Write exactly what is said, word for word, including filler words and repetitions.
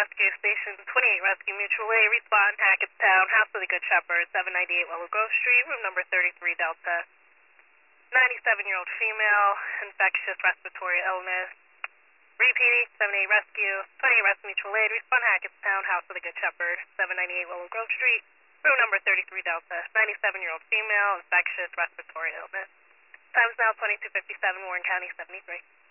Rescue Station twenty-eight Rescue Mutual Aid, respond Hackettstown, House of the Good Shepherd, seven ninety-eight Willow Grove Street, room number thirty-three Delta. ninety-seven-year-old female, infectious respiratory illness. Repeating, seven eight Rescue, twenty-eight Rescue Mutual Aid, respond Hackettstown, House of the Good Shepherd, seven ninety-eight Willow Grove Street, room number thirty-three Delta. ninety-seven-year-old female, infectious respiratory illness. Time is now twenty-two fifty-seven, Warren County, seventy-three.